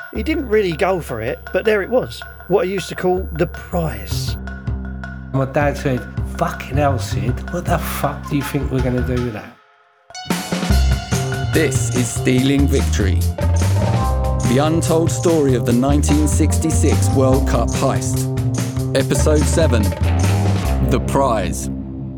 He didn't really go for it, but there it was, what I used to call the prize. My dad said, "Fucking hell, Sid, what the fuck do you think we're going to do with that?" This is Stealing Victory, the untold story of the 1966 World Cup heist. Episode 7, The Prize.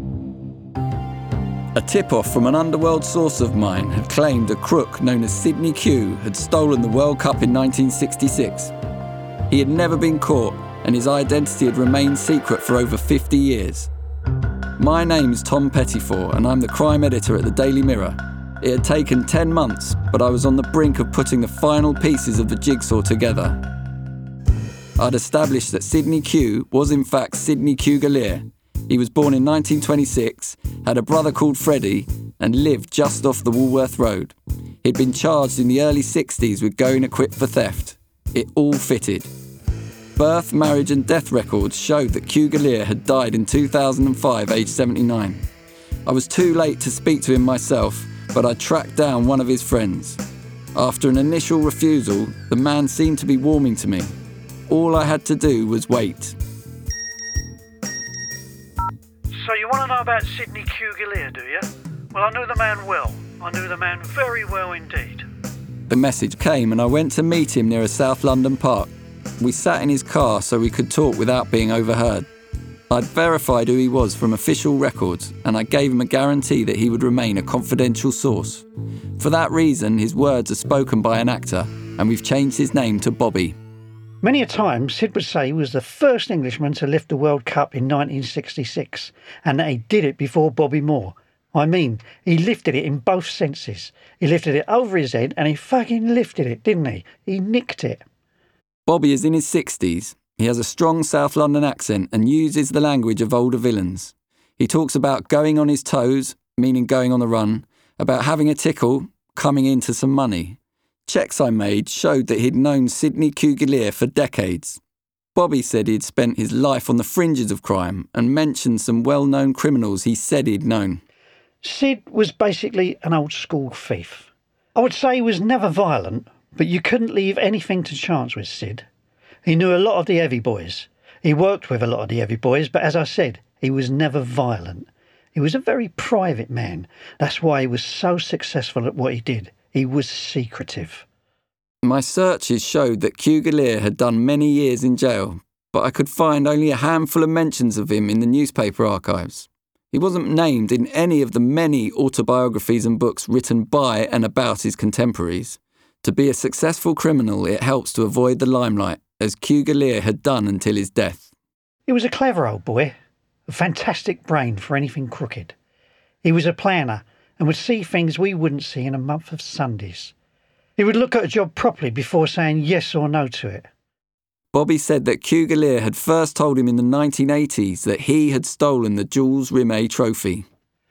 A tip-off from an underworld source of mine had claimed a crook known as Sidney Q had stolen the World Cup in 1966. He had never been caught, and his identity had remained secret for over 50 years. My name's Tom Pettifor, and I'm the crime editor at the Daily Mirror. It had taken 10 months, but I was on the brink of putting the final pieces of the jigsaw together. I'd established that Sidney Q was in fact Sidney Q Gallier. He was born in 1926, had a brother called Freddie, and lived just off the Woolworth Road. He'd been charged in the early 60s with going equipped for theft. It all fitted. Birth, marriage and death records showed that Q Gallier had died in 2005, aged 79. I was too late to speak to him myself, but I tracked down one of his friends. After an initial refusal, the man seemed to be warming to me. All I had to do was wait. So you want to know about Sidney Q Gallier, do you? Well, I knew the man well. I knew the man very well indeed. The message came and I went to meet him near a South London park. We sat in his car so we could talk without being overheard. I'd verified who he was from official records, and I gave him a guarantee that he would remain a confidential source. For that reason, his words are spoken by an actor, and we've changed his name to Bobby. Many a time, Sid would say he was the first Englishman to lift the World Cup in 1966, and that he did it before Bobby Moore. I mean, he lifted it in both senses. He lifted it over his head, and he fucking lifted it, didn't he? He nicked it. Bobby is in his 60s. He has a strong South London accent and uses the language of older villains. He talks about going on his toes, meaning going on the run, about having a tickle, coming into some money. Checks I made showed that he'd known Sidney Q Gallier for decades. Bobby said he'd spent his life on the fringes of crime and mentioned some well-known criminals he said he'd known. Sid was basically an old-school thief. I would say he was never violent, but you couldn't leave anything to chance with Sid. He knew a lot of the heavy boys. He worked with a lot of the heavy boys, but as I said, he was never violent. He was a very private man. That's why he was so successful at what he did. He was secretive. My searches showed that Q Gallier had done many years in jail, but I could find only a handful of mentions of him in the newspaper archives. He wasn't named in any of the many autobiographies and books written by and about his contemporaries. To be a successful criminal, it helps to avoid the limelight, as Q Gallier had done until his death. He was a clever old boy, a fantastic brain for anything crooked. He was a planner and would see things we wouldn't see in a month of Sundays. He would look at a job properly before saying yes or no to it. Bobby said that Q Gallier had first told him in the 1980s that he had stolen the Jules Rimet trophy.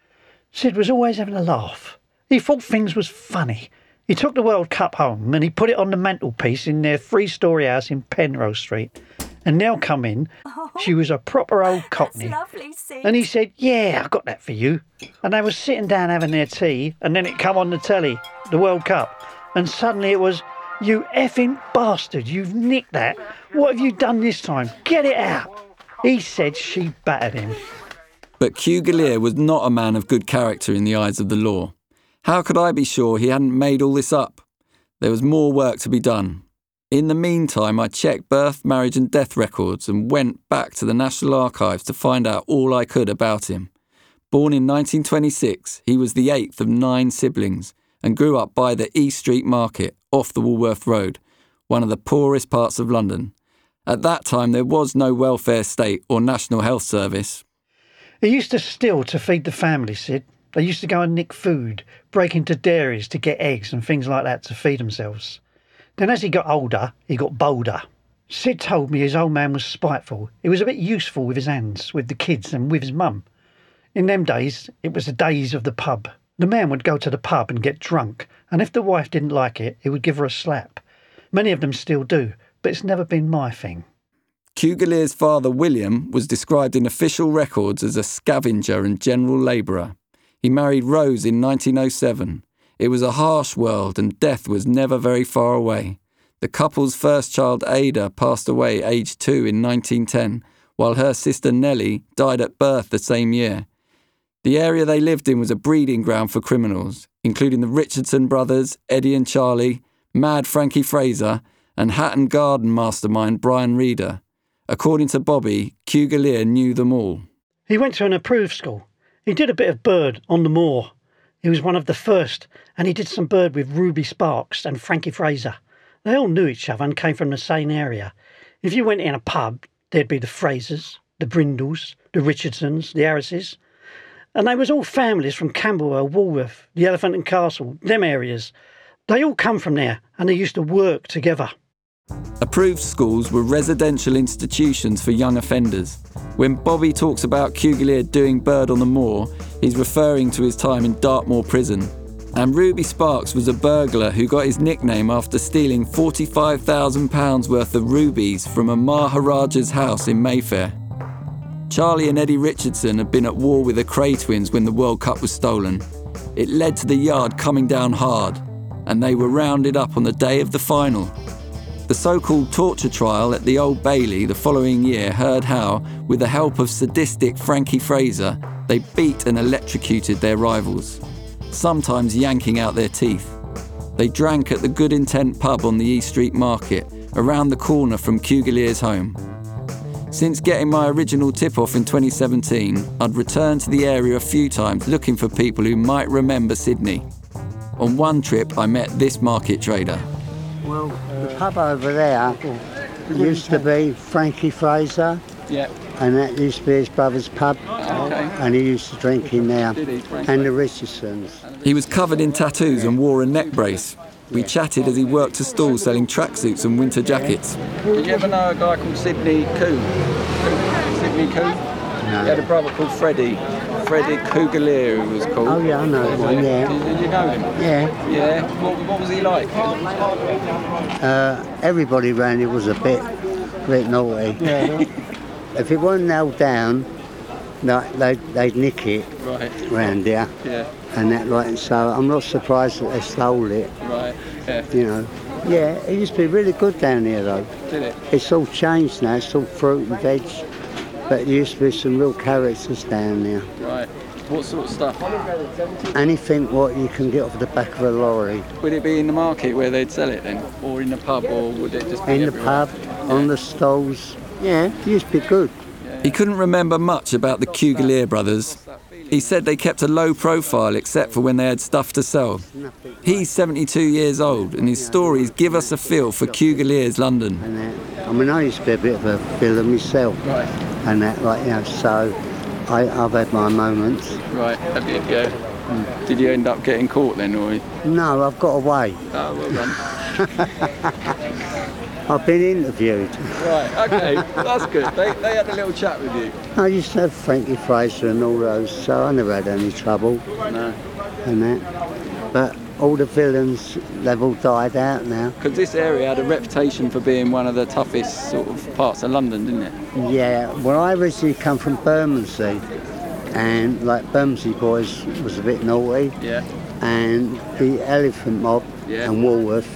Sid was always having a laugh. He thought things was funny. He took the World Cup home and he put it on the mantelpiece in their 3-storey house in Penrose Street. And Nell come in. She was a proper old cockney. That's lovely, Sid. And he said, "Yeah, I got that for you." And they were sitting down having their tea, and then it come on the telly, the World Cup. And suddenly it was, "You effing bastard, you've nicked that. What have you done this time? Get it out." He said she battered him. But Q Gallier was not a man of good character in the eyes of the law. How could I be sure he hadn't made all this up? There was more work to be done. In the meantime, I checked birth, marriage and death records and went back to the National Archives to find out all I could about him. Born in 1926, he was the 8th of 9 siblings and grew up by the East Street Market off the Woolworth Road, one of the poorest parts of London. At that time, there was no welfare state or National Health Service. He used to steal to feed the family, Sid. They used to go and nick food, break into dairies to get eggs and things like that to feed themselves. Then as he got older, he got bolder. Sid told me his old man was spiteful. He was a bit useful with his hands, with the kids and with his mum. In them days, it was the days of the pub. The man would go to the pub and get drunk, and if the wife didn't like it, he would give her a slap. Many of them still do, but it's never been my thing. Q Gallier's father, William, was described in official records as a scavenger and general labourer. He married Rose in 1907. It was a harsh world and death was never very far away. The couple's first child, Ada, passed away aged 2 in 1910, while her sister Nellie died at birth the same year. The area they lived in was a breeding ground for criminals, including the Richardson brothers, Eddie and Charlie, Mad Frankie Fraser, and Hatton Garden mastermind Brian Reeder. According to Bobby, Cugalier knew them all. He went to an approved school. He did a bit of bird on the moor. He was one of the first, and he did some bird with Ruby Sparks and Frankie Fraser. They all knew each other and came from the same area. If you went in a pub, there'd be the Frasers, the Brindles, the Richardsons, the Harrises. And they was all families from Camberwell, Walworth, the Elephant and Castle, them areas. They all come from there, and they used to work together. Approved schools were residential institutions for young offenders. When Bobby talks about Cugalier doing bird on the moor, he's referring to his time in Dartmoor prison. And Ruby Sparks was a burglar who got his nickname after stealing £45,000 worth of rubies from a Maharaja's house in Mayfair. Charlie and Eddie Richardson had been at war with the Cray twins when the World Cup was stolen. It led to the Yard coming down hard, and they were rounded up on the day of the final. The so-called torture trial at the Old Bailey the following year heard how, with the help of sadistic Frankie Fraser, they beat and electrocuted their rivals, sometimes yanking out their teeth. They drank at the Good Intent pub on the East Street Market, around the corner from Cugalier's home. Since getting my original tip-off in 2017, I'd returned to the area a few times looking for people who might remember Sydney. On one trip, I met this market trader. Well, the pub over there used to be Frankie Fraser. Yeah. And that used to be his brother's pub. Okay. And he used to drink in there. Did he? And the Richardsons. He was covered in tattoos and wore a neck brace. We chatted as he worked a stall selling tracksuits and winter jackets. Did you ever know a guy called Sidney Coo? Sidney Coo? No. He had a brother called Freddie Cugalier, who was called. Oh yeah, I know one, yeah. Did you know him? Yeah. Yeah. What was he like? Everybody around here was a bit naughty. Yeah. If it wasn't nailed down, they'd nick it round here. Yeah. And that, like, so I'm not surprised that they stole it. Right. Yeah. You know. Yeah, it used to be really good down here though. Did it? It's all changed now, it's all fruit and veg. But there used to be some real characters down there. Right. What sort of stuff? Anything what you can get off the back of a lorry. Would it be in the market where they'd sell it then? Or in the pub, or would it just be in everywhere? the pub, on the stalls. Yeah, it used to be good. He couldn't remember much about the Cugalier brothers. He said they kept a low profile except for when they had stuff to sell. He's 72 years old and his stories give us a feel for Cugalier's London. And that, I mean, I used to be a bit of a villain myself. Right. And that, like, you know, so I've had my moments. Right, have you? Yeah. Did you end up getting caught then, or? No, I've got away. Oh, well done. I've been interviewed. Right, okay, that's good. They had a little chat with you. I used to have Frankie Fraser and all those, so I never had any trouble. No. And that. But all the villains, they've all died out now. Because this area had a reputation for being one of the toughest sort of parts of London, didn't it? Yeah, well, I originally come from Bermondsey, and like Bermondsey boys was a bit naughty. Yeah. And the Elephant Mob and Walworth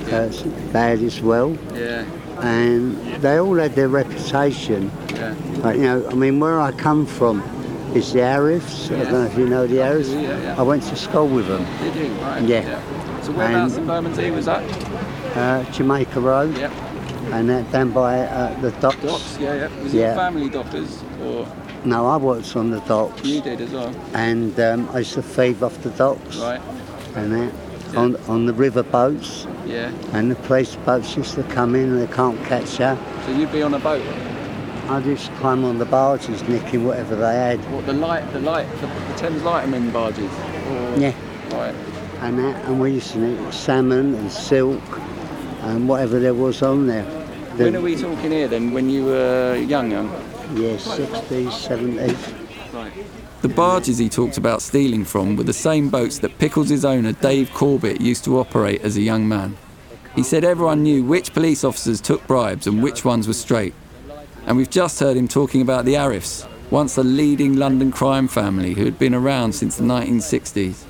bad as well. Yeah. And they all had their reputation. Yeah. But, you know, I mean, where I come from is the Arifs. I don't know if you know the Arifs. Yeah. I went to school with them. Did you? Right. Yeah. So whereabouts in Bermondsey was that? Jamaica Road. Yep. And that down by the docks. Docks, yeah. Was it family dockers or? No, I worked on the docks. You did as well. And I used to feed off the docks. Right. And that. On the river boats. Yeah. And the police boats used to come in and they can't catch you. So you'd be on a boat? I used to climb on the barges, nicking whatever they had. What, the Thames Lighterman barges? Or... Yeah. Right. And we used to nick salmon and silk and whatever there was on there. When are we talking here then? When you were young? Yeah, 60s, 70s. Right. The barges he talked about stealing from were the same boats that Pickles' owner Dave Corbett used to operate as a young man. He said everyone knew which police officers took bribes and which ones were straight. And we've just heard him talking about the Arifs, once a leading London crime family who had been around since the 1960s.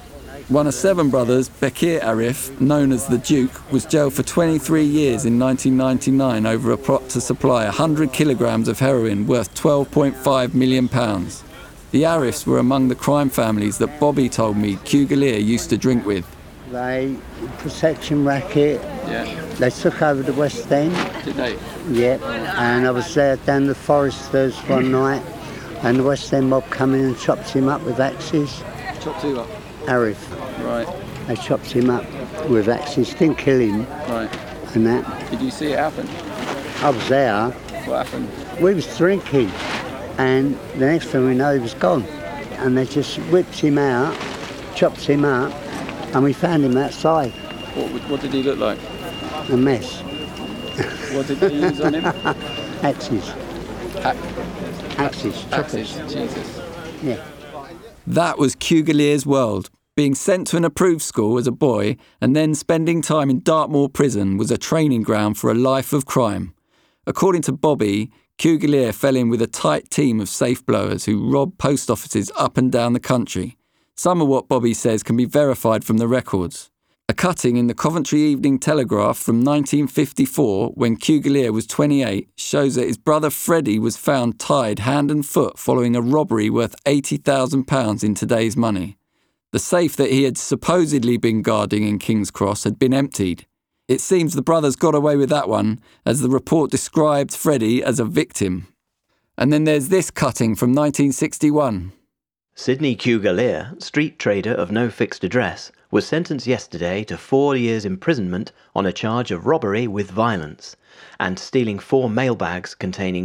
One of 7 brothers, Bekir Arif, known as the Duke, was jailed for 23 years in 1999 over a plot to supply 100 kilograms of heroin worth £12.5 million. The Arifs were among the crime families that Bobby told me Cugalere used to drink with. They, protection racket, they took over the West End. Did they? Yeah, and I was there down the Foresters one night, and the West End mob come in and chopped him up with axes. Chopped who up? Arif. Right. They chopped him up with axes, didn't kill him. Right. And that. Did you see it happen? I was there. What happened? We was drinking, and the next thing we know, he was gone. And they just whipped him out, chopped him up, and we found him outside. What did he look like? A mess. What did they use on him? Axes. Axes. Axes. Choppers. Jesus. Yeah. That was Cugalere's world. Being sent to an approved school as a boy and then spending time in Dartmoor prison was a training ground for a life of crime. According to Bobby, Cugalere fell in with a tight team of safe blowers who robbed post offices up and down the country. Some of what Bobby says can be verified from the records. A cutting in the Coventry Evening Telegraph from 1954, when Cugalere was 28, shows that his brother Freddie was found tied hand and foot following a robbery worth £80,000 in today's money. The safe that he had supposedly been guarding in King's Cross had been emptied. It seems the brothers got away with that one, as the report described Freddie as a victim. And then there's this cutting from 1961. Sidney Cugalere, street trader of no fixed address, was sentenced yesterday to 4 years' imprisonment on a charge of robbery with violence and stealing 4 mailbags containing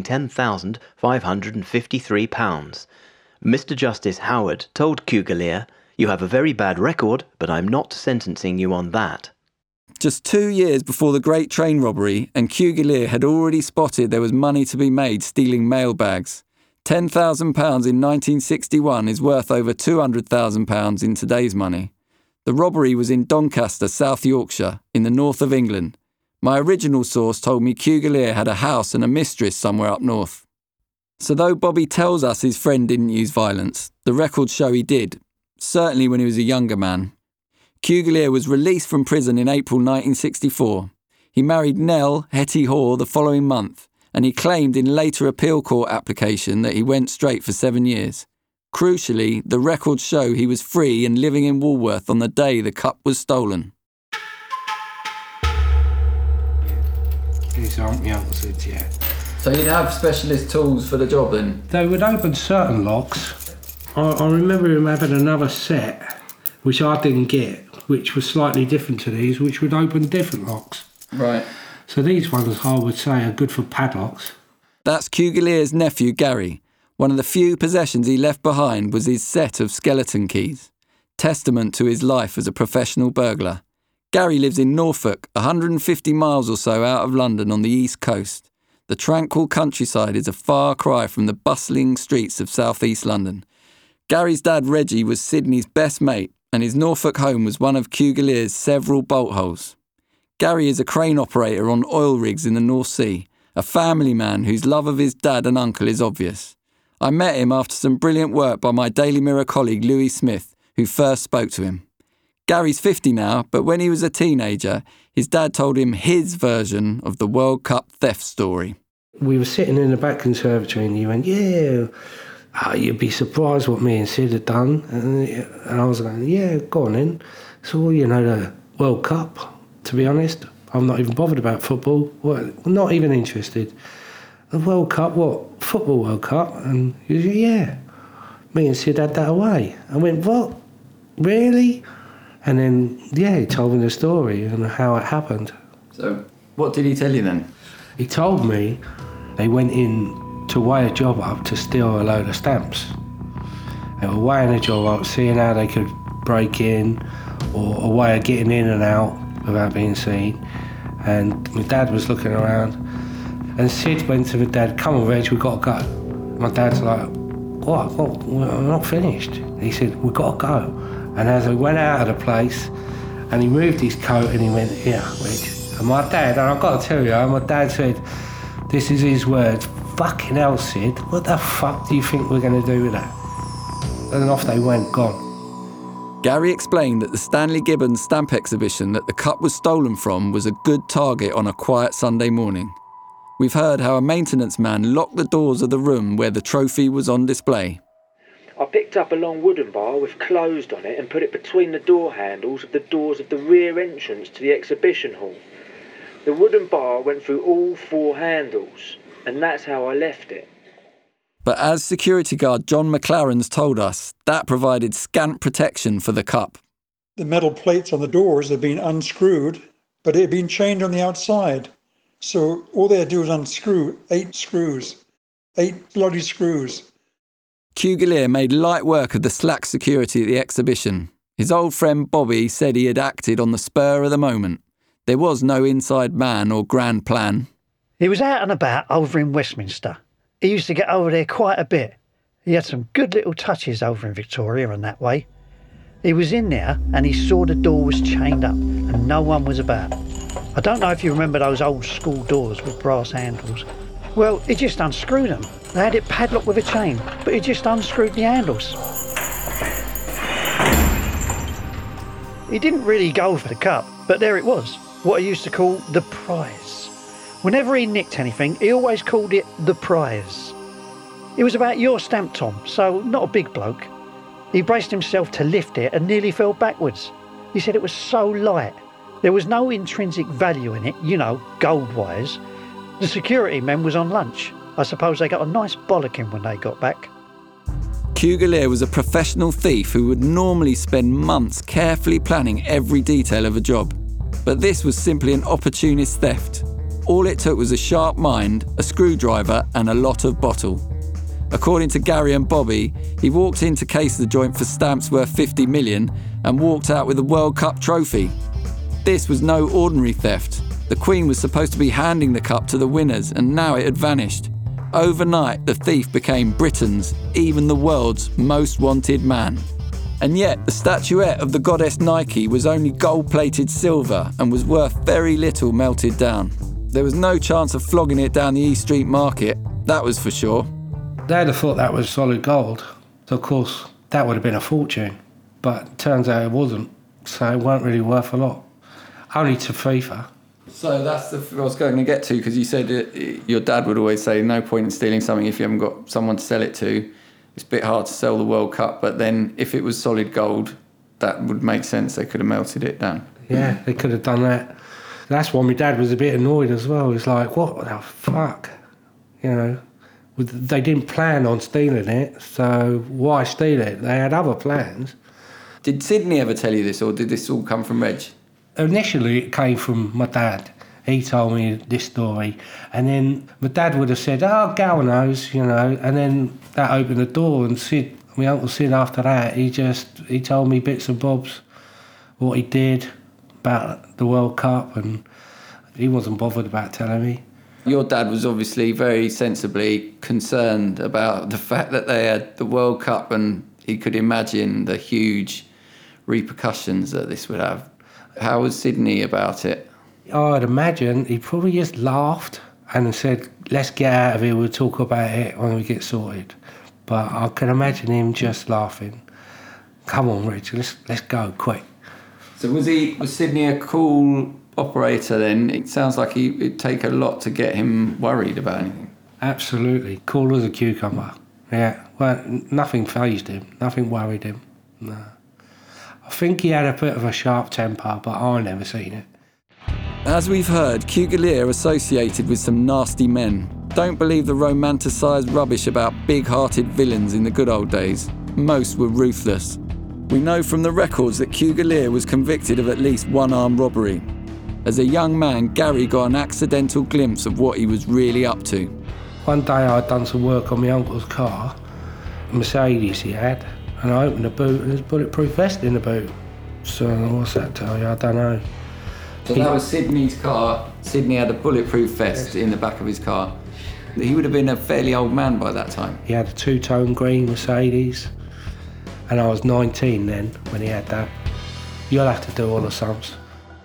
£10,553. Mr. Justice Howard told Cugalere, "You have a very bad record, but I'm not sentencing you on that." Just 2 years before the Great Train robbery, and Cugalere had already spotted there was money to be made stealing mailbags. £10,000 in 1961 is worth over £200,000 in today's money. The robbery was in Doncaster, South Yorkshire, in the north of England. My original source told me Cugalere had a house and a mistress somewhere up north. So though Bobby tells us his friend didn't use violence, the records show he did, certainly when he was a younger man. Cugalere was released from prison in April 1964. He married Nell Hetty Hoare the following month, and he claimed in later appeal court application that he went straight for 7 years. Crucially, the records show he was free and living in Woolworth on the day the cup was stolen. These aren't the answers yet. So you'd have specialist tools for the job then? They would open certain locks. I remember him having another set, which I didn't get, which was slightly different to these, which would open different locks. Right. So these ones, I would say, are good for padlocks. That's Cugalere's nephew, Gary. One of the few possessions he left behind was his set of skeleton keys, testament to his life as a professional burglar. Gary lives in Norfolk, 150 miles or so out of London on the east coast. The tranquil countryside is a far cry from the bustling streets of southeast London. Gary's dad, Reggie, was Sydney's best mate, and his Norfolk home was one of Cugalere's several bolt holes. Gary is a crane operator on oil rigs in the North Sea, a family man whose love of his dad and uncle is obvious. I met him after some brilliant work by my Daily Mirror colleague Louis Smith, who first spoke to him. Gary's 50 now, but when he was a teenager, his dad told him his version of the World Cup theft story. We were sitting in the back conservatory and he went, "Yeah, you'd be surprised what me and Sid had done." And I was going, "Yeah, go on then." So, well, you know, the World Cup, to be honest, I'm not even bothered about football. Well, not even interested. The World Cup, what? Football World Cup? And he said, "Yeah, me and Sid had that away." I went, "What? Really?" And then, yeah, he told me the story and how it happened. So, what did he tell you then? He told me they went in to weigh a job up to steal a load of stamps. They were weighing a job up, seeing how they could break in or a way of getting in and out without being seen. And my dad was looking around and Sid went to my dad, "Come on, Reg, we've got to go." My dad's like, "What? We're not finished." He said, "We've got to go." And as we went out of the place and he moved his coat and he went, "Here, Reg." And my dad, and I've got to tell you, my dad said, this is his words, "Fucking hell, Sid, what the fuck do you think we're going to do with that?" And off they went, gone. Gary explained that the Stanley Gibbons stamp exhibition that the cup was stolen from was a good target on a quiet Sunday morning. We've heard how a maintenance man locked the doors of the room where the trophy was on display. I picked up a long wooden bar with closed on it and put it between the door handles of the doors of the rear entrance to the exhibition hall. The wooden bar went through all 4 handles, and that's how I left it. But as security guard John McLaren's told us, that provided scant protection for the cup. The metal plates on the doors had been unscrewed, but it had been chained on the outside. So all they had to do was unscrew 8 screws. 8 bloody screws. Cugalier made light work of the slack security at the exhibition. His old friend Bobby said he had acted on the spur of the moment. There was no inside man or grand plan. He was out and about over in Westminster. He used to get over there quite a bit. He had some good little touches over in Victoria and that way. He was in there and he saw the door was chained up and no one was about. I don't know if you remember those old school doors with brass handles. Well, he just unscrewed them. They had it padlocked with a chain, but he just unscrewed the handles. He didn't really go for the cup, but there it was, what he used to call the prize. Whenever he nicked anything, he always called it the prize. It was about your stamp, Tom, so not a big bloke. He braced himself to lift it and nearly fell backwards. He said it was so light. There was no intrinsic value in it, you know, gold-wise. The security men was on lunch. I suppose they got a nice bollocking when they got back. Cugalier was a professional thief who would normally spend months carefully planning every detail of a job. But this was simply an opportunist theft. All it took was a sharp mind, a screwdriver and a lot of bottle. According to Gary and Bobby, he walked in to case the joint for stamps worth 50 million and walked out with a World Cup trophy. This was no ordinary theft. The Queen was supposed to be handing the cup to the winners and now it had vanished. Overnight, the thief became Britain's, even the world's, most wanted man. And yet, the statuette of the goddess Nike was only gold-plated silver and was worth very little melted down. There was no chance of flogging it down the East Street Market, that was for sure. They'd have thought that was solid gold. So, of course, that would have been a fortune. But it turns out it wasn't, so it weren't really worth a lot. Only to FIFA. So that's what I was going to get to, because you said your dad would always say no point in stealing something if you haven't got someone to sell it to. It's a bit hard to sell the World Cup, but then if it was solid gold, that would make sense. They could have melted it down. Yeah, they could have done that. That's why my dad was a bit annoyed as well. He's like, what the fuck? You know, they didn't plan on stealing it, so why steal it? They had other plans. Did Sydney ever tell you this, or did this all come from Reg? Initially, it came from my dad. He told me this story. And then my dad would have said, oh, Gal knows, you know. And then that opened the door, and Sid, my Uncle Sid, after that, he told me bits and bobs, what he did about the World Cup, and he wasn't bothered about telling me. Your dad was obviously very sensibly concerned about the fact that they had the World Cup, and he could imagine the huge repercussions that this would have. How was Sydney about it? I'd imagine he probably just laughed and said, let's get out of here, we'll talk about it when we get sorted. But I can imagine him just laughing. Come on, Rich, let's go, quick. So was Sydney a cool operator then? It sounds like it'd take a lot to get him worried about anything. Absolutely, cool as a cucumber. Yeah, well, nothing fazed him, nothing worried him, no. I think he had a bit of a sharp temper, but I never seen it. As we've heard, Cugalier associated with some nasty men. Don't believe the romanticised rubbish about big-hearted villains in the good old days. Most were ruthless. We know from the records that Cugalier was convicted of at least one armed robbery. As a young man, Gary got an accidental glimpse of what he was really up to. One day I'd done some work on my uncle's car, a Mercedes he had, and I opened the boot and there's a bulletproof vest in the boot. So what's that tell you? I don't know. So that was Sydney's car. Sydney had a bulletproof vest in the back of his car. He would have been a fairly old man by that time. He had a two-tone green Mercedes, and I was 19 then when he had that. You'll have to do all the sums.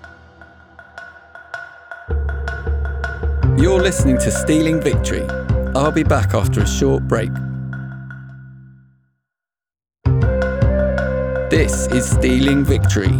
You're listening to Stealing Victory. I'll be back after a short break. This is Stealing Victory.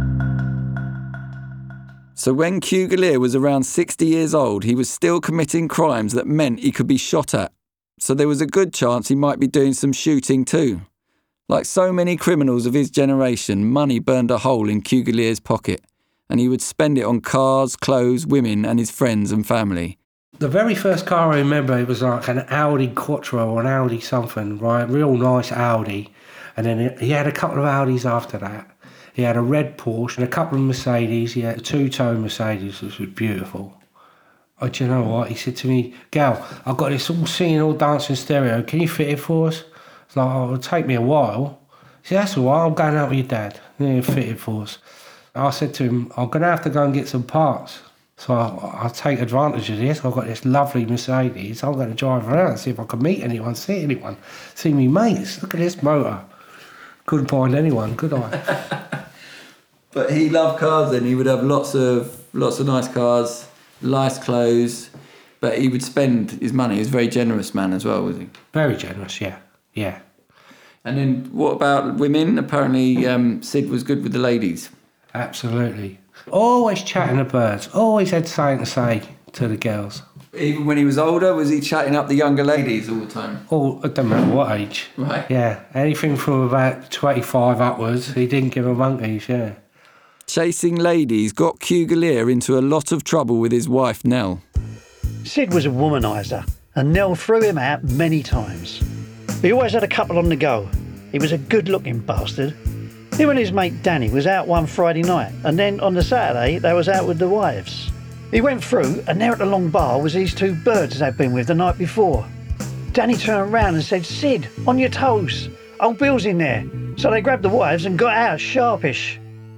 So when Cugalere was around 60 years old, he was still committing crimes that meant he could be shot at. So there was a good chance he might be doing some shooting too. Like so many criminals of his generation, money burned a hole in Cugalere's pocket, and he would spend it on cars, clothes, women and his friends and family. The very first car I remember, it was like an Audi Quattro or an Audi something, right? Real nice Audi. And then he had a couple of Audis after that. He had a red Porsche and a couple of Mercedes. He had a two-tone Mercedes, which was beautiful. Oh, do you know what? He said to me, Gal, I've got this all singing, all dancing stereo. Can you fit it for us? It's like, oh, it'll take me a while. He said, that's all right, I'm going out with your dad. He'll fit it for us. I said to him, I'm going to have to go and get some parts. So I'll take advantage of this. I've got this lovely Mercedes. I'm going to drive around and see if I can meet anyone, see anyone. See me mates. Look at this motor. Couldn't find anyone, could I? But he loved cars then. He would have lots of nice cars, nice clothes, but he would spend his money. He was a very generous man as well, was he? Very generous, yeah. And then what about women? Apparently Sid was good with the ladies. Absolutely. Always chatting to birds. Always had something to say to the girls. Even when he was older, was he chatting up the younger ladies all the time? Oh, it doesn't matter what age. Right. Yeah, anything from about 25 upwards, he didn't give a monkeys, yeah. Chasing ladies got Cugalere into a lot of trouble with his wife, Nell. Sid was a womaniser, and Nell threw him out many times. He always had a couple on the go. He was a good-looking bastard. Him and his mate Danny was out one Friday night, and then on the Saturday they was out with the wives. He went through, and there at the long bar was these two birds they'd been with the night before. Danny turned around and said, Sid, on your toes. Old Bill's in there. So they grabbed the wives and got out sharpish.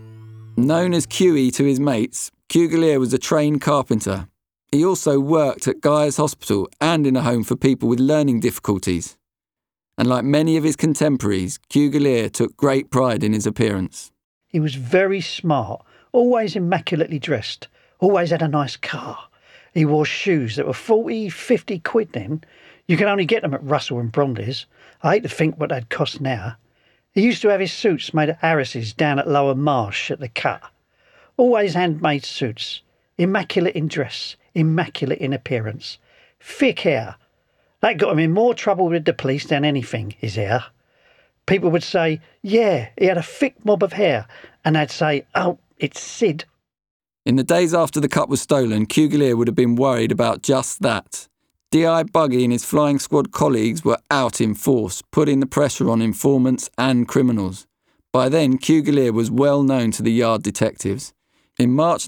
Known as Cuey to his mates, Cugalere was a trained carpenter. He also worked at Guy's Hospital and in a home for people with learning difficulties. And like many of his contemporaries, Cugalere took great pride in his appearance. He was very smart, always immaculately dressed, always had a nice car. He wore shoes that were 40, 50 quid then. You could only get them at Russell and Bromley's. I hate to think what they'd cost now. He used to have his suits made of Harris's down at Lower Marsh at the Cut. Always handmade suits. Immaculate in dress, immaculate in appearance. Thick hair. That got him in more trouble with the police than anything, his hair. People would say, yeah, he had a thick mob of hair. And they'd say, oh, it's Sid. In the days after the Cup was stolen, Cugalere would have been worried about just that. D.I. Buggy and his flying squad colleagues were out in force, putting the pressure on informants and criminals. By then, Cugalere was well known to the yard detectives. In March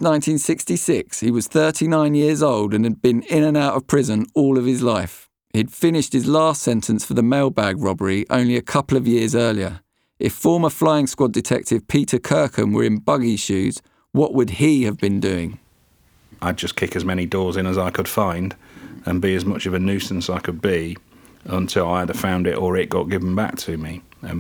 1966, he was 39 years old and had been in and out of prison all of his life. He'd finished his last sentence for the mailbag robbery only a couple of years earlier. If former flying squad detective Peter Kirkham were in Buggy's shoes, what would he have been doing? I'd just kick as many doors in as I could find and be as much of a nuisance I could be until I either found it or it got given back to me.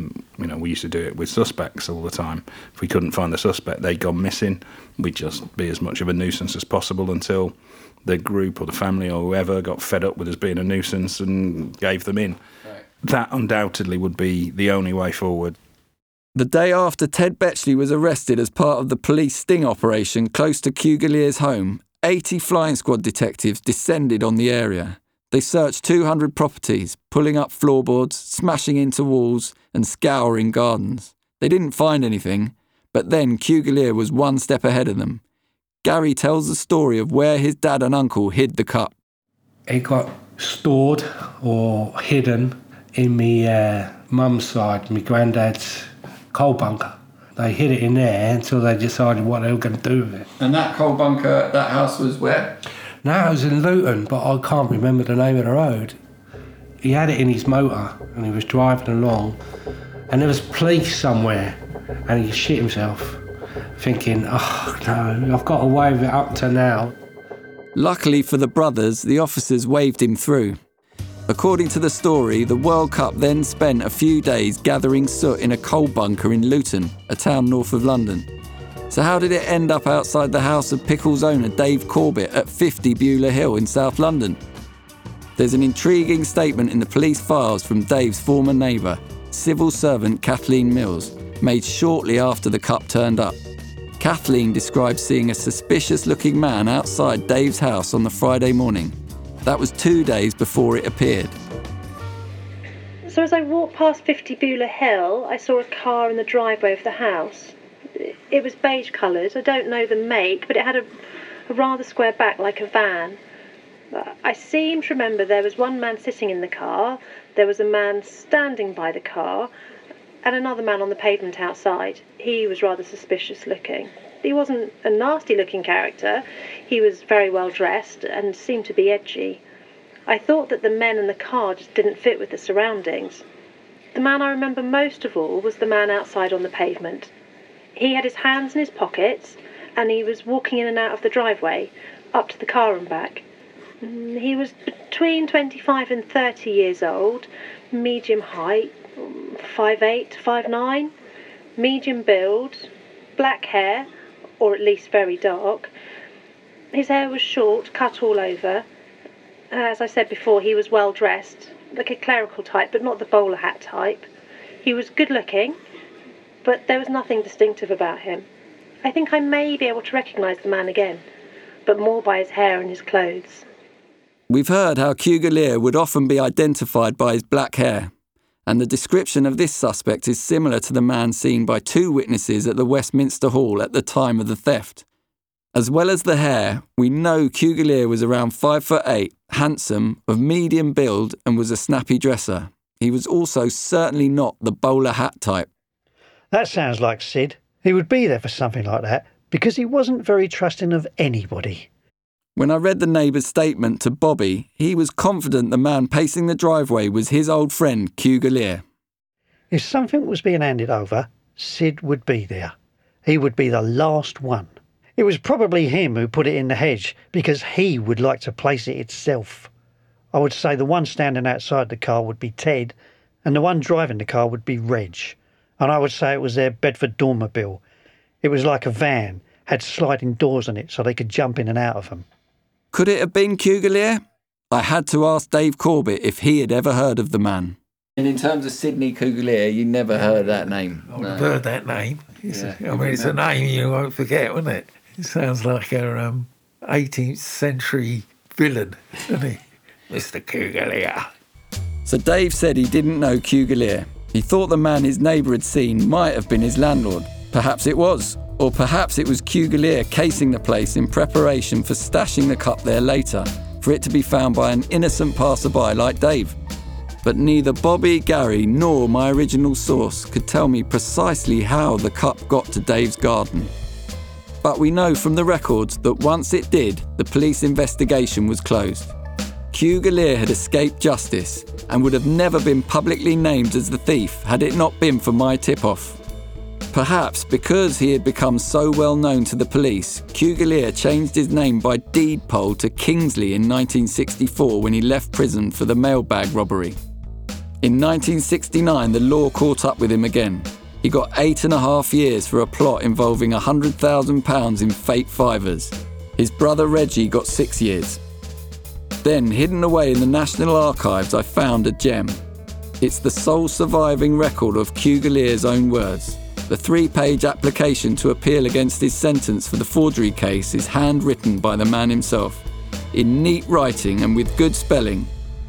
We used to do it with suspects all the time. If we couldn't find the suspect, they'd gone missing. We'd just be as much of a nuisance as possible until the group or the family or whoever got fed up with us being a nuisance and gave them in. Right. That undoubtedly would be the only way forward. The day after Ted Betchley was arrested as part of the police sting operation close to Cugalere's home, 80 flying squad detectives descended on the area. They searched 200 properties, pulling up floorboards, smashing into walls and scouring gardens. They didn't find anything, but then Cugalere was one step ahead of them. Gary tells the story of where his dad and uncle hid the cup. It got stored or hidden in my mum's side, my granddad's coal bunker. They hid it in there until they decided what they were going to do with it. And that coal bunker, that house was where? No, it was in Luton, but I can't remember the name of the road. He had it in his motor and he was driving along and there was police somewhere and he shit himself thinking, oh no, I've got away with it up to now. Luckily for the brothers, the officers waved him through. According to the story, the World Cup then spent a few days gathering soot in a coal bunker in Luton, a town north of London. So how did it end up outside the house of Pickles owner Dave Corbett at 50 Beulah Hill in South London? There's an intriguing statement in the police files from Dave's former neighbour, civil servant Kathleen Mills, made shortly after the cup turned up. Kathleen described seeing a suspicious-looking man outside Dave's house on the Friday morning. That was 2 days before it appeared. So as I walked past 50 Beulah Hill, I saw a car in the driveway of the house. It was beige coloured. I don't know the make, but it had a rather square back like a van. I seem to remember there was one man sitting in the car, there was a man standing by the car, and another man on the pavement outside. He was rather suspicious looking. He wasn't a nasty looking character. He was very well dressed and seemed to be edgy. I thought that the men and the car just didn't fit with the surroundings. The man I remember most of all was the man outside on the pavement. He had his hands in his pockets and he was walking in and out of the driveway, up to the car and back. He was between 25 and 30 years old, medium height, 5'8", 5'9", medium build, black hair, or at least very dark. His hair was short, cut all over. As I said before, he was well dressed, like a clerical type, but not the bowler hat type. He was good looking, but there was nothing distinctive about him. I think I may be able to recognise the man again, but more by his hair and his clothes. We've heard how Cougar Lear would often be identified by his black hair, and the description of this suspect is similar to the man seen by 2 witnesses at the Westminster Hall at the time of the theft. As well as the hair, we know Cougar Lear was around 5'8", handsome, of medium build, and was a snappy dresser. He was also certainly not the bowler hat type. That sounds like Sid. He would be there for something like that, because he wasn't very trusting of anybody. When I read the neighbour's statement to Bobby, he was confident the man pacing the driveway was his old friend, Cougar Lear. If something was being handed over, Sid would be there. He would be the last one. It was probably him who put it in the hedge, because he would like to place it himself. I would say the one standing outside the car would be Ted, and the one driving the car would be Reg. And I would say it was their Bedford Dormobile. It was like a van, had sliding doors on it so they could jump in and out of them. Could it have been Cougar Lear? I had to ask Dave Corbett if he had ever heard of the man. And in terms of Sidney Cougar Lear, you never heard that name? I've heard that name. It's a name you won't forget, wouldn't it? It sounds like a 18th century villain, doesn't he? Mr. Cougar Lear. So Dave said he didn't know Cougar Lear. He thought the man his neighbour had seen might have been his landlord. Perhaps it was. Or perhaps it was Cougar Lear casing the place in preparation for stashing the cup there later, for it to be found by an innocent passerby like Dave. But neither Bobby, Gary, nor my original source could tell me precisely how the cup got to Dave's garden. But we know from the records that once it did, the police investigation was closed. Cougar Lear had escaped justice and would have never been publicly named as the thief had it not been for my tip-off. Perhaps because he had become so well known to the police, Cougar Lear changed his name by deed poll to Kingsley in 1964 when he left prison for the mailbag robbery. In 1969, the law caught up with him again. He got 8.5 years for a plot involving £100,000 in fake fivers. His brother Reggie got 6 years. Then, hidden away in the National Archives, I found a gem. It's the sole surviving record of Cougar Lear's own words. The 3-page application to appeal against his sentence for the forgery case is handwritten by the man himself, in neat writing and with good spelling.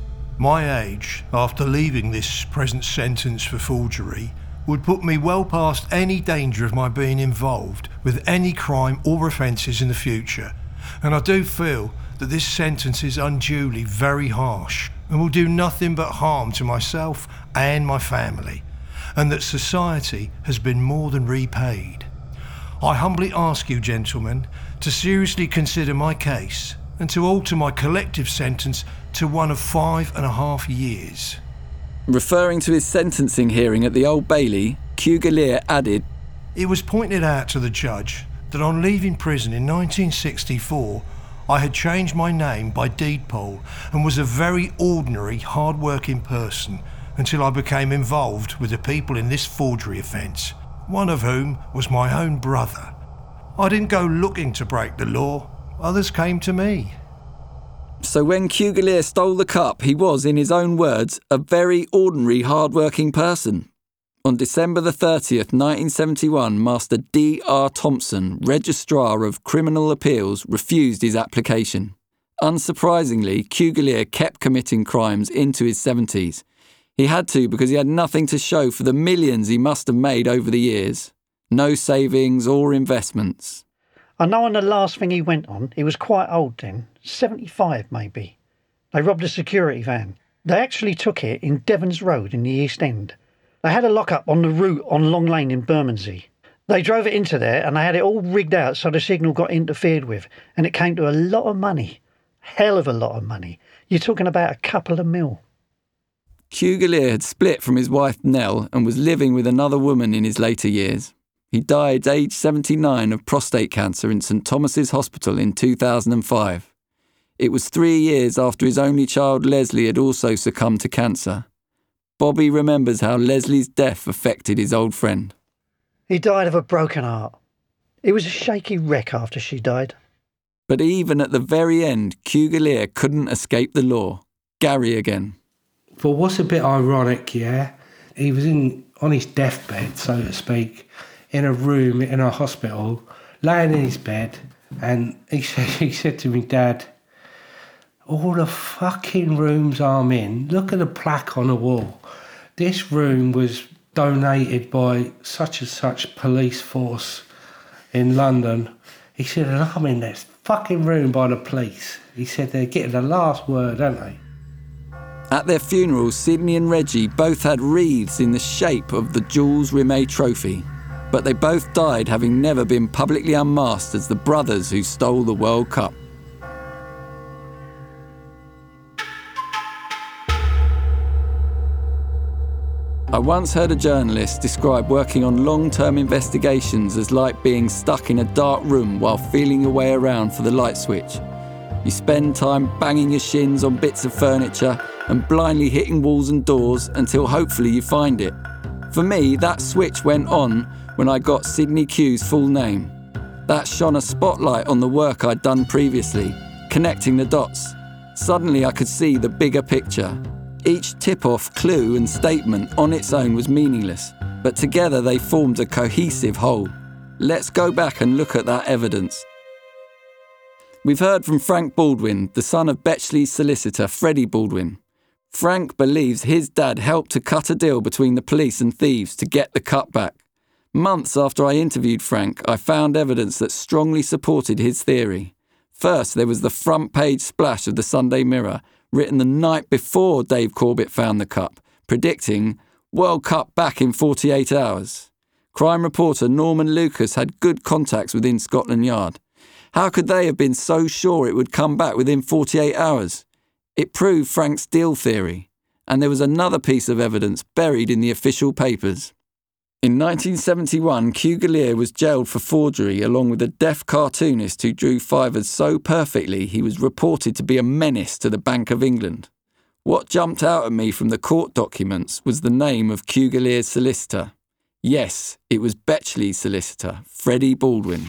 My age, after leaving this present sentence for forgery, would put me well past any danger of my being involved with any crime or offences in the future, and I do feel that this sentence is unduly very harsh and will do nothing but harm to myself and my family, and that society has been more than repaid. I humbly ask you, gentlemen, to seriously consider my case and to alter my collective sentence to one of 5.5 years. Referring to his sentencing hearing at the Old Bailey, Cougar Lear added, It was pointed out to the judge that on leaving prison in 1964, I had changed my name by deed poll and was a very ordinary, hard-working person until I became involved with the people in this forgery offence, one of whom was my own brother. I didn't go looking to break the law, others came to me. So when Cougar Lear stole the cup, he was, in his own words, a very ordinary, hard-working person. On December the 30th, 1971, Master D.R. Thompson, Registrar of Criminal Appeals, refused his application. Unsurprisingly, Cugalere kept committing crimes into his 70s. He had to because he had nothing to show for the millions he must have made over the years. No savings or investments. I know on the last thing he went on, he was quite old then, 75 maybe. They robbed a security van. They actually took it in Devons Road in the East End. They had a lock-up on the route on Long Lane in Bermondsey. They drove it into there and they had it all rigged out so the signal got interfered with, and it came to a lot of money. Hell of a lot of money. You're talking about a couple of mil. Cugalere had split from his wife Nell and was living with another woman in his later years. He died aged 79 of prostate cancer in St Thomas's Hospital in 2005. It was 3 years after his only child Leslie had also succumbed to cancer. Bobby remembers how Leslie's death affected his old friend. He died of a broken heart. He was a shaky wreck after she died. But even at the very end, Cugalere couldn't escape the law. Gary again. But what's a bit ironic, yeah? He was on his deathbed, so to speak, in a room in a hospital, laying in his bed, and he said to me, Dad, all the fucking rooms I'm in, look at the plaque on the wall. This room was donated by such and such police force in London. He said, and I'm in this fucking room by the police. He said, they're getting the last word, aren't they? At their funeral, Sydney and Reggie both had wreaths in the shape of the Jules Rimet trophy, but they both died having never been publicly unmasked as the brothers who stole the World Cup. I once heard a journalist describe working on long-term investigations as like being stuck in a dark room while feeling your way around for the light switch. You spend time banging your shins on bits of furniture and blindly hitting walls and doors until hopefully you find it. For me, that switch went on when I got Sidney Q's full name. That shone a spotlight on the work I'd done previously, connecting the dots. Suddenly I could see the bigger picture. Each tip-off, clue and statement on its own was meaningless, but together they formed a cohesive whole. Let's go back and look at that evidence. We've heard from Frank Baldwin, the son of Betchley's solicitor, Freddie Baldwin. Frank believes his dad helped to cut a deal between the police and thieves to get the cut back. Months after I interviewed Frank, I found evidence that strongly supported his theory. First, there was the front page splash of the Sunday Mirror, written the night before Dave Corbett found the cup, predicting World Cup back in 48 hours. Crime reporter Norman Lucas had good contacts within Scotland Yard. How could they have been so sure it would come back within 48 hours? It proved Frank's deal theory, and there was another piece of evidence buried in the official papers. In 1971, Cugalere was jailed for forgery along with a deaf cartoonist who drew fivers so perfectly he was reported to be a menace to the Bank of England. What jumped out at me from the court documents was the name of Cugalere's solicitor. Yes, it was Betchley's solicitor, Freddie Baldwin.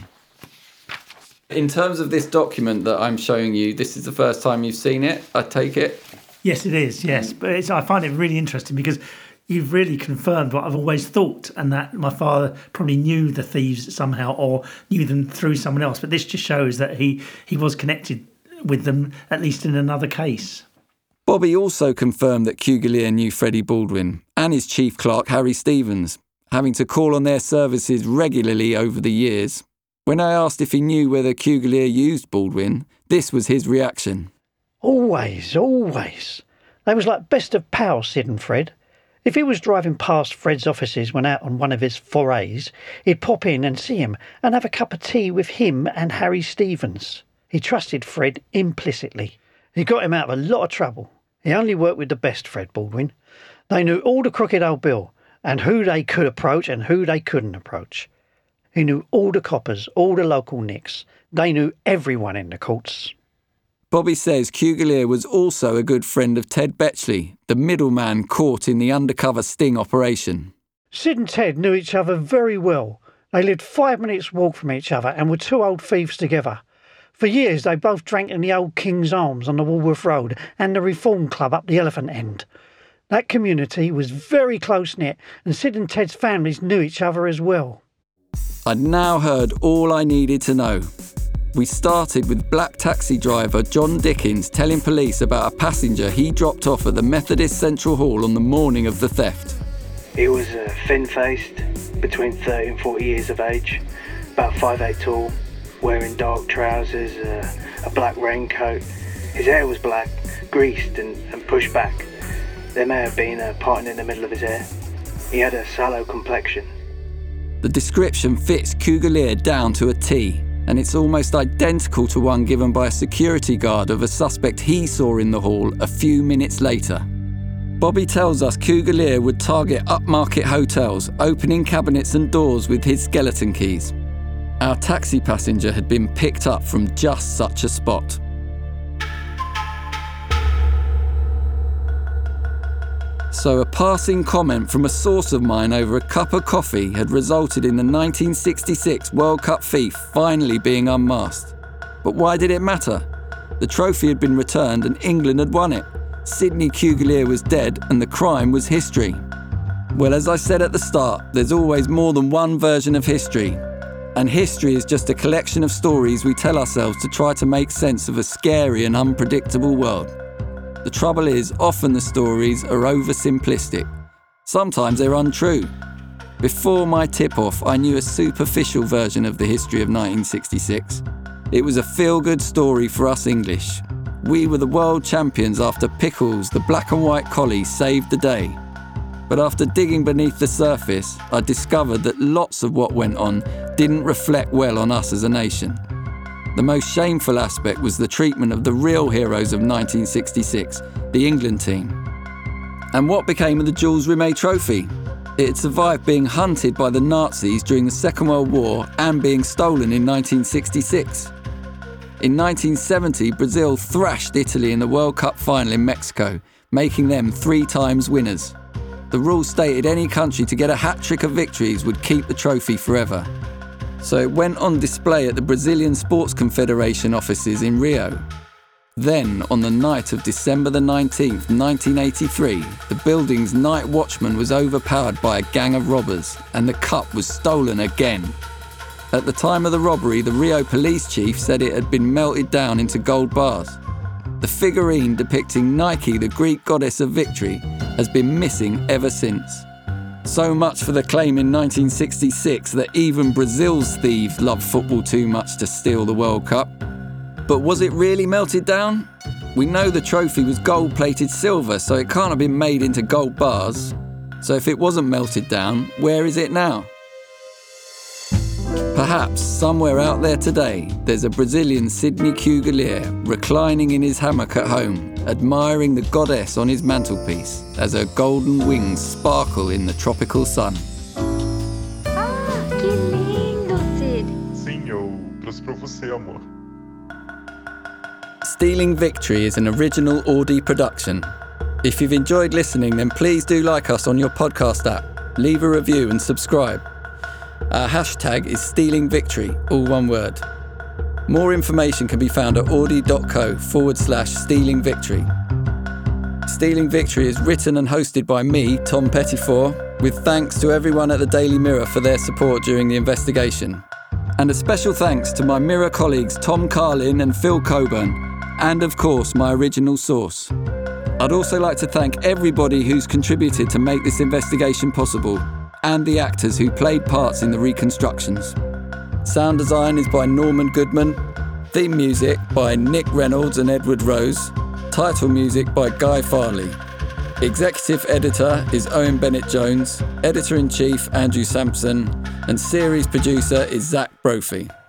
In terms of this document that I'm showing you, this is the first time you've seen it, I take it? Yes, it is, yes. But I find it really interesting because you've really confirmed what I've always thought, and that my father probably knew the thieves somehow or knew them through someone else. But this just shows that he was connected with them, at least in another case. Bobby also confirmed that Cugalere knew Freddie Baldwin and his chief clerk, Harry Stevens, having to call on their services regularly over the years. When I asked if he knew whether Cugalere used Baldwin, this was his reaction. Always, always. They was like best of pals, Sid and Fred. If he was driving past Fred's offices when out on one of his forays, he'd pop in and see him and have a cup of tea with him and Harry Stevens. He trusted Fred implicitly. He got him out of a lot of trouble. He only worked with the best, Fred Baldwin. They knew all the crooked old bill and who they could approach and who they couldn't approach. He knew all the coppers, all the local nicks. They knew everyone in the courts. Bobby says Cugalere was also a good friend of Ted Betchley, the middleman caught in the undercover sting operation. Sid and Ted knew each other very well. They lived 5 minutes' walk from each other and were two old thieves together. For years they both drank in the old King's Arms on the Walworth Road and the Reform Club up the Elephant End. That community was very close-knit, and Sid and Ted's families knew each other as well. I'd now heard all I needed to know. We started with black taxi driver John Dickens telling police about a passenger he dropped off at the Methodist Central Hall on the morning of the theft. He was thin-faced, between 30 and 40 years of age, about 5'8" tall, wearing dark trousers, a black raincoat. His hair was black, greased and pushed back. There may have been a parting in the middle of his hair. He had a sallow complexion. The description fits Cougar Lear down to a T, and it's almost identical to one given by a security guard of a suspect he saw in the hall a few minutes later. Bobby tells us Cougar Lear would target upmarket hotels, opening cabinets and doors with his skeleton keys. Our taxi passenger had been picked up from just such a spot. So a passing comment from a source of mine over a cup of coffee had resulted in the 1966 World Cup thief finally being unmasked. But why did it matter? The trophy had been returned and England had won it. Sidney Cougar Lear was dead and the crime was history. Well, as I said at the start, there's always more than one version of history. And history is just a collection of stories we tell ourselves to try to make sense of a scary and unpredictable world. The trouble is, often the stories are oversimplistic. Sometimes they're untrue. Before my tip-off, I knew a superficial version of the history of 1966. It was a feel-good story for us English. We were the world champions after Pickles, the black and white collie, saved the day. But after digging beneath the surface, I discovered that lots of what went on didn't reflect well on us as a nation. The most shameful aspect was the treatment of the real heroes of 1966, the England team. And what became of the Jules Rimet Trophy? It had survived being hunted by the Nazis during the Second World War and being stolen in 1966. In 1970, Brazil thrashed Italy in the World Cup final in Mexico, making them 3 times winners. The rule stated any country to get a hat-trick of victories would keep the trophy forever. So it went on display at the Brazilian Sports Confederation offices in Rio. Then, on the night of December the 19th, 1983, the building's night watchman was overpowered by a gang of robbers, and the cup was stolen again. At the time of the robbery, the Rio police chief said it had been melted down into gold bars. The figurine depicting Nike, the Greek goddess of victory, has been missing ever since. So much for the claim in 1966 that even Brazil's thieves love football too much to steal the World Cup. But was it really melted down? We know the trophy was gold-plated silver, so it can't have been made into gold bars. So if it wasn't melted down, where is it now? Perhaps somewhere out there today, there's a Brazilian Sidney Cougar Lear reclining in his hammock at home, admiring the goddess on his mantelpiece as her golden wings sparkle in the tropical sun. Ah, que lindo, Sid. Sim, eu trouxe pra você, amor. Stealing Victory is an original Audi production. If you've enjoyed listening, then please do like us on your podcast app, leave a review and subscribe. Our hashtag is Stealing Victory, all one word. More information can be found at audi.co/Stealing Victory. Stealing Victory is written and hosted by me, Tom Pettifor, with thanks to everyone at the Daily Mirror for their support during the investigation. And a special thanks to my Mirror colleagues Tom Carlin and Phil Coburn, and of course my original source. I'd also like to thank everybody who's contributed to make this investigation possible, and the actors who played parts in the reconstructions. Sound design is by Norman Goodman, theme music by Nick Reynolds and Edward Rose, title music by Guy Farley. Executive editor is Owen Bennett-Jones, editor-in-chief Andrew Sampson, and series producer is Zach Brophy.